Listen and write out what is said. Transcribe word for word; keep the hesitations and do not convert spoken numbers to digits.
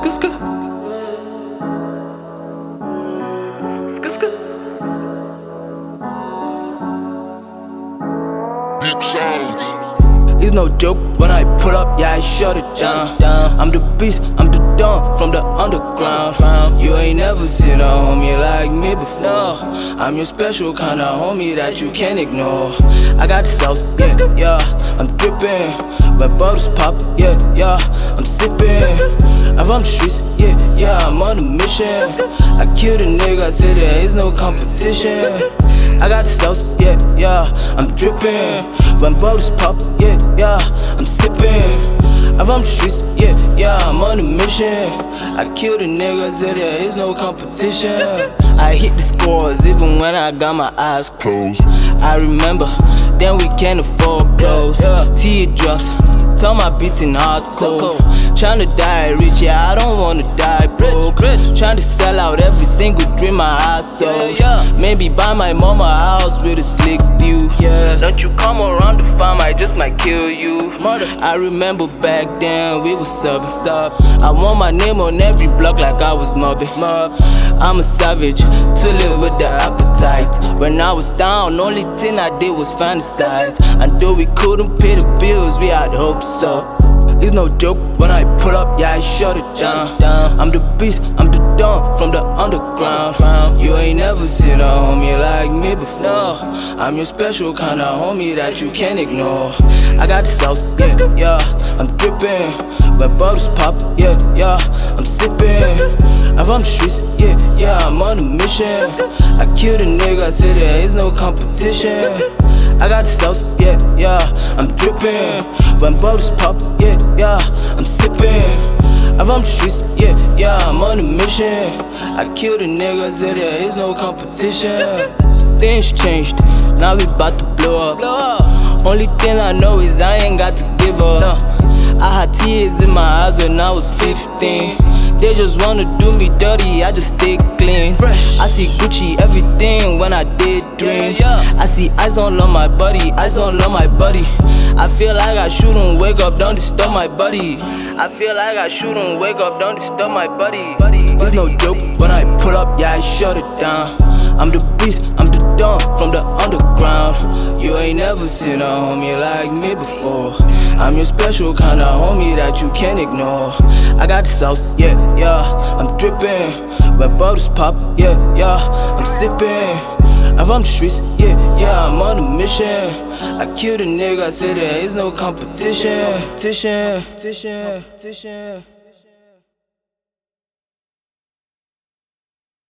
Skr skr. Skr skr. Deep sounds. It's no joke when I pull up, yeah, I shut it down. I'm the beast, I'm the dawn from the underground. You ain't never seen a homie like me before. I'm your special kind of homie that you can't ignore. I got the sauce, yeah, yeah, I'm dripping. When bottles pop, yeah, yeah, I'm sipping. I'm from the streets, yeah, yeah, I'm on a mission. I kill the nigga, I say there is no competition. I got the sauce, yeah, yeah, I'm dripping. When bottles pop, yeah, yeah, I'm sipping. I'm from the streets, yeah, yeah, I'm on a mission. I kill the niggas, say there is no competition. I hit the scores even when I got my eyes closed. I remember, then we can't afford clothes. Teardrops, tell my beating heart cold. Tryna die rich, yeah, I don't wanna die broke. Tryna sell out every single dream I had sold. Maybe buy my mama a house with a slick view. Yeah. Don't you come around the farm, I just might kill you. Murder. I remember back then we was sub sub. I want my name on every block like I was mobbing. I'm a savage to live with the appetite. When I was down, only thing I did was fantasize. And though we couldn't pay the bills, we had hopes so. It's no joke when I pull up, yeah, I shut it down. I'm the beast, I'm the dawn from the underground. You ain't never seen a homie like me before. I'm your special kind of homie that you can't ignore. I got the sauce, yeah, yeah, I'm dripping. When bottles pop, yeah, yeah, I'm sipping. I'm from the streets, yeah, yeah, I'm on a mission. I kill the nigga, I say there is no competition. I got the sauce, yeah, yeah, I'm dripping. When bottles pop, yeah, yeah, I'm sipping. I'm from the streets, yeah, yeah, I'm on a mission. I kill the niggas, say there is no competition. Things changed, now we bout to blow up. Only thing I know is I ain't got to give up. I had tears in my eyes when I was fifteen. They just wanna do me dirty, I just stay clean. Fresh. I see Gucci everything when I daydream. I see eyes all on my body, eyes all on my body. I feel like I shouldn't wake up, don't disturb my body. I feel like I shouldn't wake up, don't disturb my body. It's no joke when I pull up, yeah, I shut it down. I'm the beast, I'm the dawn from the underground. You ain't never seen a homie like me before. I'm your special kind of homie that you can't ignore. I got the sauce, yeah, yeah, I'm dripping. When bottles pop, yeah, yeah, I'm sipping. I'm from the streets, yeah, yeah, I'm on a mission. I kill the nigga, I say there is no competition. Competition, competition, competition.